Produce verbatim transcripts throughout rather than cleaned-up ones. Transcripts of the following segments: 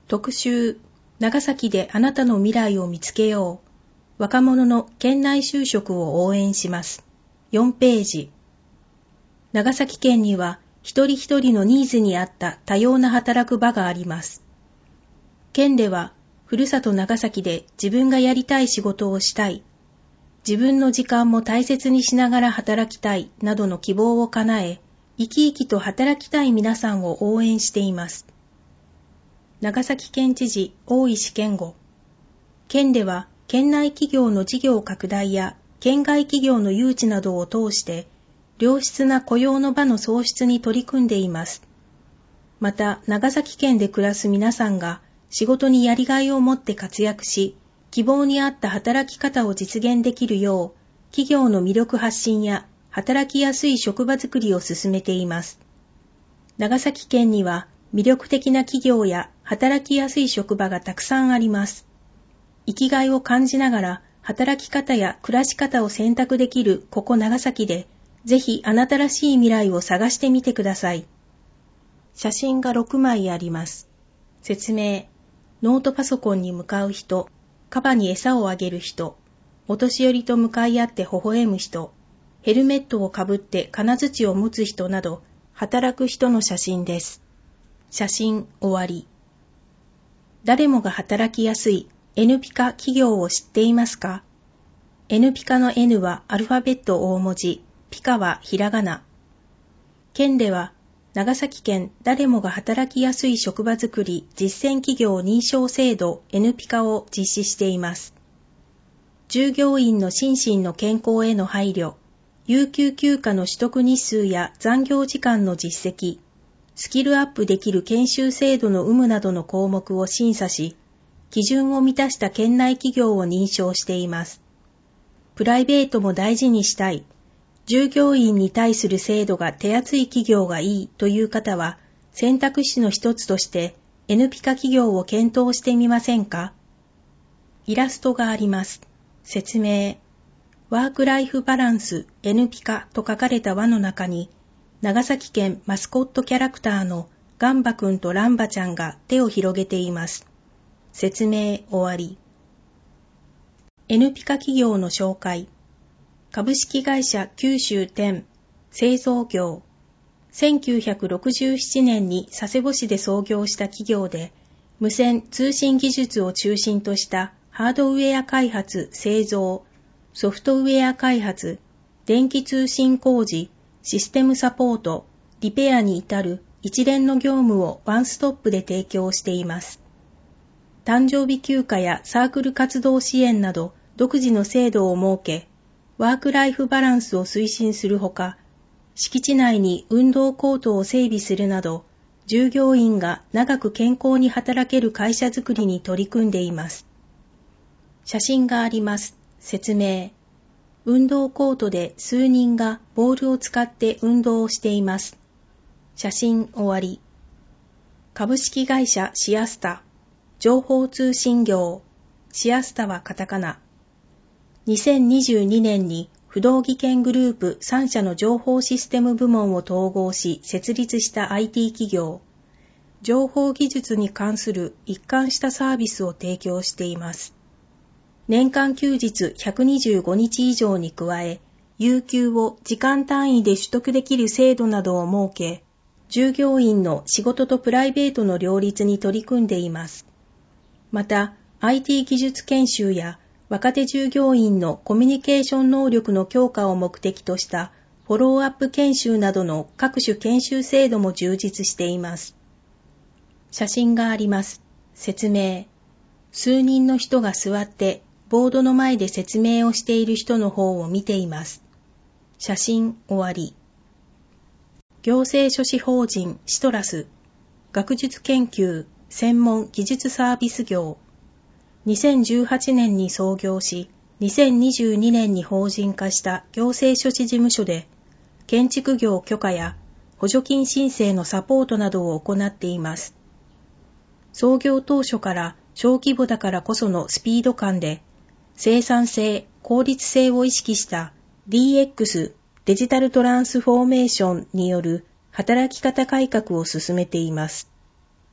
特集、長崎であなたの未来を見つけよう。若者の県内就職を応援します。よんページ。長崎県には一人一人のニーズに合った多様な働く場があります。県では、ふるさと長崎で自分がやりたい仕事をしたい、自分の時間も大切にしながら働きたいなどの希望を叶え、生き生きと働きたい皆さんを応援しています。長崎県知事大石健吾。県では県内企業の事業拡大や県外企業の誘致などを通して良質な雇用の場の創出に取り組んでいます。また長崎県で暮らす皆さんが仕事にやりがいを持って活躍し、希望に合った働き方を実現できるよう企業の魅力発信や働きやすい職場づくりを進めています。長崎県には魅力的な企業や働きやすい職場がたくさんあります。生きがいを感じながら働き方や暮らし方を選択できるここ長崎で、ぜひあなたらしい未来を探してみてください。写真がろくまいあります。説明。ノートパソコンに向かう人、カバに餌をあげる人、お年寄りと向かい合って微笑む人、ヘルメットをかぶって金槌を持つ人など、働く人の写真です。写真終わり。誰もが働きやすい エヌピカ 企業を知っていますか？ エヌピカ の N はアルファベット大文字、ピカはひらがな。県では、長崎県誰もが働きやすい職場づくり実践企業認証制度 エヌピカ を実施しています。従業員の心身の健康への配慮、有給休暇の取得日数や残業時間の実績、スキルアップできる研修制度の有無などの項目を審査し、基準を満たした県内企業を認証しています。プライベートも大事にしたい。従業員に対する制度が手厚い企業がいいという方は、選択肢の一つとして エヌピカ 企業を検討してみませんか？イラストがあります。説明。ワークライフバランス エヌピカ と書かれた輪の中に、長崎県マスコットキャラクターのガンバくんとランバちゃんが手を広げています。説明終わり。エヌピカ 企業の紹介。株式会社九州店、製造業。せんきゅうひゃくろくじゅうななねんに佐世保市で創業した企業で、無線通信技術を中心としたハードウェア開発・製造、ソフトウェア開発、電気通信工事、システムサポート、リペアに至る一連の業務をワンストップで提供しています。誕生日休暇やサークル活動支援など独自の制度を設け、ワークライフバランスを推進するほか、敷地内に運動コートを整備するなど、従業員が長く健康に働ける会社づくりに取り組んでいます。写真があります。説明。運動コートで数人がボールを使って運動をしています。写真終わり。株式会社シアスタ、情報通信業、シアスタはカタカナ。にせんにじゅうにねんに不動技研グループさん社の情報システム部門を統合し設立した アイティー 企業。情報技術に関する一貫したサービスを提供しています。年間休日ひゃくにじゅうごにち以上に加え、有給を時間単位で取得できる制度などを設け、従業員の仕事とプライベートの両立に取り組んでいます。また、アイティー 技術研修や若手従業員のコミュニケーション能力の強化を目的としたフォローアップ研修などの各種研修制度も充実しています。写真があります。説明。数人の人が座ってボードの前で説明をしている人の方を見ています。写真終わり。行政書士法人シトラス、学術研究専門技術サービス業。にせんじゅうはちねんに創業し、にせんにじゅうにねんに法人化した行政書士事務所で、建築業許可や補助金申請のサポートなどを行っています。創業当初から小規模だからこそのスピード感で、生産性、効率性を意識した ディーエックス デジタルトランスフォーメーションによる働き方改革を進めています。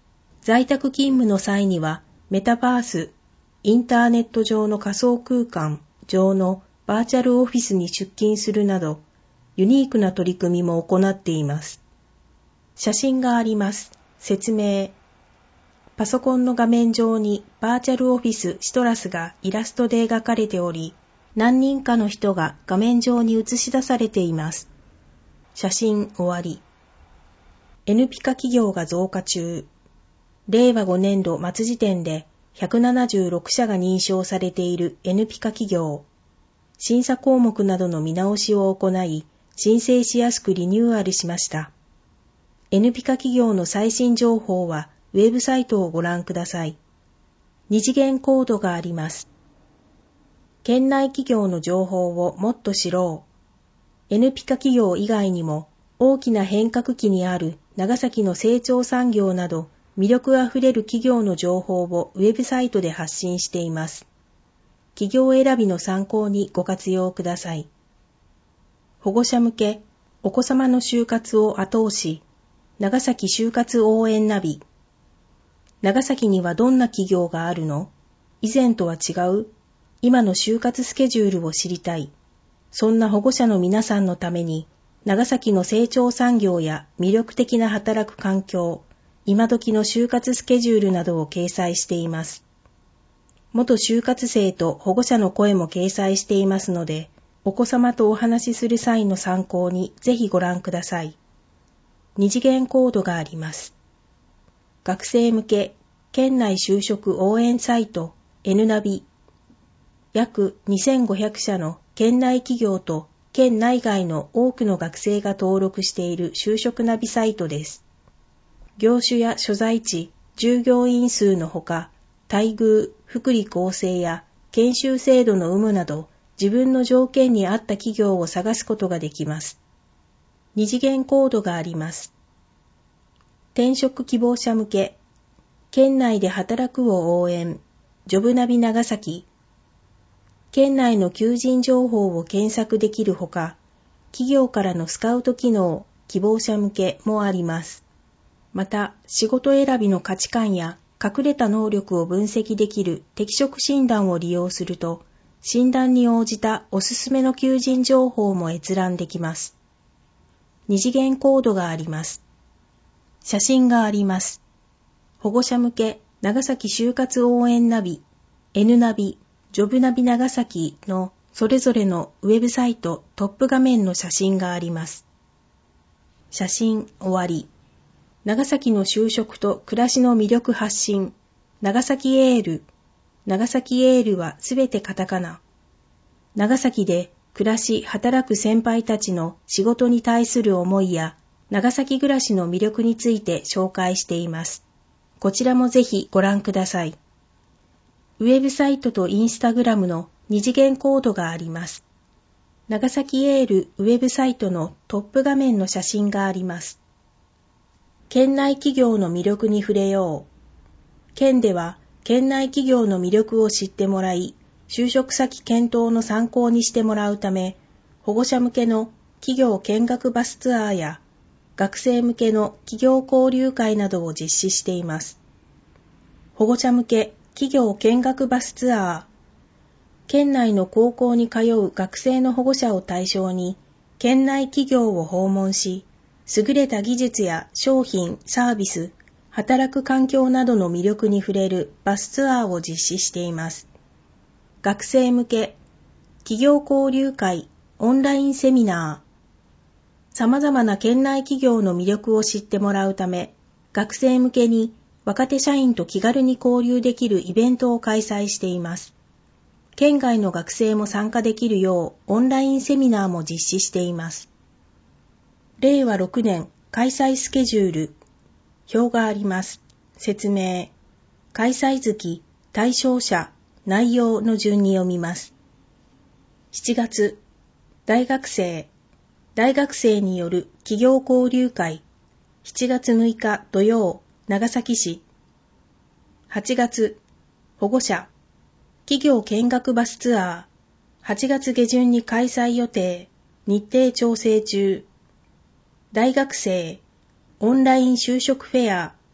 在宅勤務の際にはメタバース、インターネット上の仮想空間上のバーチャルオフィスに出勤するなど、ユニークな取り組みも行っています。写真があります。説明。パソコンの画面上にバーチャルオフィスシトラスがイラストで描かれており、何人かの人が画面上に映し出されています。写真終わり。エヌピカ企業が増加中。れいわごねんど末時点でひゃくななじゅうろくしゃが認証されている エヌピカ企業。審査項目などの見直しを行い、申請しやすくリニューアルしました。エヌピカ企業の最新情報はウェブサイトをご覧ください。二次元コードがあります。県内企業の情報をもっと知ろう。エヌピカ企業以外にも大きな変革期にある長崎の成長産業など魅力あふれる企業の情報をウェブサイトで発信しています。企業選びの参考にご活用ください。保護者向け、お子様の就活を後押し、長崎就活応援ナビ。長崎にはどんな企業があるの？以前とは違う？今の就活スケジュールを知りたい。そんな保護者の皆さんのために、長崎の成長産業や魅力的な働く環境、今時の就活スケジュールなどを掲載しています。元就活生と保護者の声も掲載していますので、お子様とお話しする際の参考にぜひご覧ください。二次元コードがあります。学生向け、県内就職応援サイト N ナビ。約にせんごひゃくしゃの県内企業と県内外の多くの学生が登録している就職ナビサイトです。業種や所在地、従業員数のほか、待遇、福利厚生や研修制度の有無など、自分の条件に合った企業を探すことができます。二次元コードがあります。転職希望者向け、県内で働くを応援、ジョブナビ長崎。県内の求人情報を検索できるほか、企業からのスカウト機能、希望者向けもあります。また、仕事選びの価値観や隠れた能力を分析できる適職診断を利用すると、診断に応じたおすすめの求人情報も閲覧できます。二次元コードがあります。写真があります。保護者向け長崎就活応援ナビ、N ナビ、ジョブナビ長崎のそれぞれのウェブサイトトップ画面の写真があります。写真終わり。長崎の就職と暮らしの魅力発信。長崎エール。長崎エールはすべてカタカナ。長崎で暮らし働く先輩たちの仕事に対する思いや長崎暮らしの魅力について紹介しています。こちらもぜひご覧ください。ウェブサイトとインスタグラムの二次元コードがあります。長崎エールウェブサイトのトップ画面の写真があります。県内企業の魅力に触れよう。県では県内企業の魅力を知ってもらい、就職先検討の参考にしてもらうため、保護者向けの企業見学バスツアーや学生向けの企業交流会などを実施しています。保護者向け企業見学バスツアー。県内の高校に通う学生の保護者を対象に、県内企業を訪問し、優れた技術や商品、サービス、働く環境などの魅力に触れるバスツアーを実施しています。学生向け、企業交流会、オンラインセミナー。様々な県内企業の魅力を知ってもらうため、学生向けに若手社員と気軽に交流できるイベントを開催しています。県外の学生も参加できるようオンラインセミナーも実施しています。れいわろくねん開催スケジュール。表があります。説明。開催月、対象者、内容の順に読みます。しちがつ、大学生。大学生による企業交流会。しちがつむいか土曜、長崎市。はちがつ、保護者。企業見学バスツアー。はちがつげじゅんに開催予定。日程調整中。大学生。オンライン就職フェア。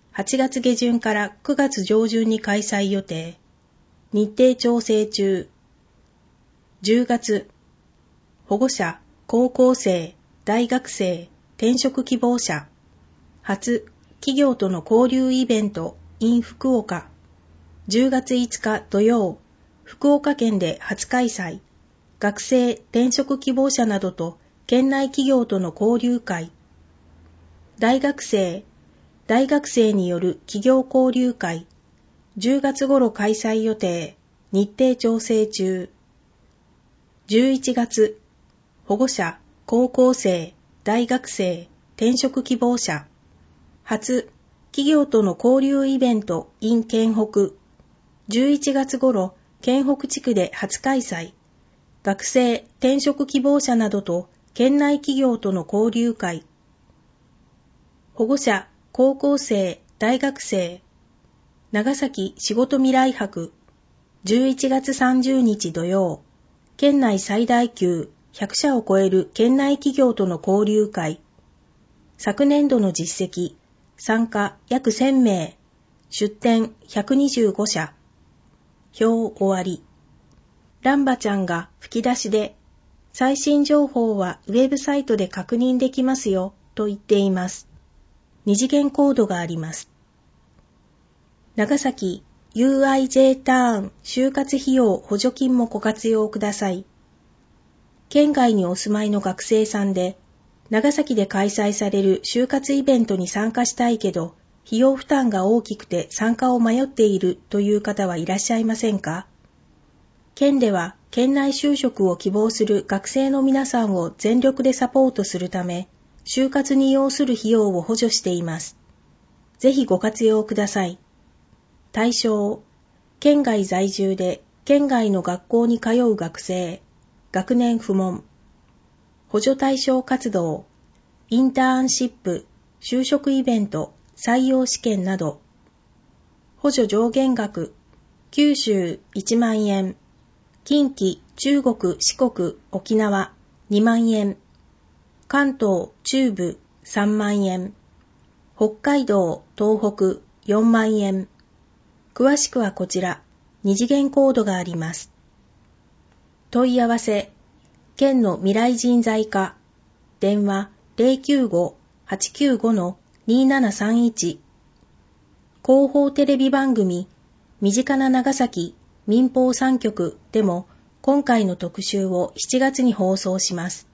はちがつげじゅんからくがつじょうじゅんに開催予定。日程調整中。じゅうがつ、保護者、高校生、大学生、転職希望者。初、企業との交流イベント in 福岡。じゅうがついつか土曜、福岡県で初開催。学生、転職希望者などと県内企業との交流会。大学生、大学生による企業交流会。じゅうがつ頃開催予定。日程調整中。じゅういちがつ、保護者、高校生、大学生、転職希望者。初、企業との交流イベント in 県北。じゅういちがつ頃、県北地区で初開催。学生、転職希望者などと県内企業との交流会。保護者、高校生、大学生。長崎仕事未来博。じゅういちがつさんじゅうにち土曜。県内最大級ひゃくしゃを超える県内企業との交流会。昨年度の実績、参加約せんめい、出展ひゃくにじゅうごしゃ。表終わり。ランバちゃんが吹き出しで、最新情報はウェブサイトで確認できますよ、と言っています。二次元コードがあります。長崎 ユーアイジェー ターン就活費用補助金もご活用ください。県外にお住まいの学生さんで、長崎で開催される就活イベントに参加したいけど、費用負担が大きくて参加を迷っているという方はいらっしゃいませんか？県では県内就職を希望する学生の皆さんを全力でサポートするため、就活に要する費用を補助しています。ぜひご活用ください。対象、県外在住で県外の学校に通う学生、学年不問。補助対象活動、インターンシップ、就職イベント、採用試験など。補助上限額、九州いちまんえん。近畿、中国、四国、沖縄にまんえん。関東、中部さんまんえん。北海道、東北よんまんえん。詳しくはこちら、二次元コードがあります。問い合わせ、県の未来人材課、電話 ゼロきゅうご はちきゅうご にーななさんいち。広報テレビ番組、身近な長崎民放さんきょくでも今回の特集をしちがつに放送します。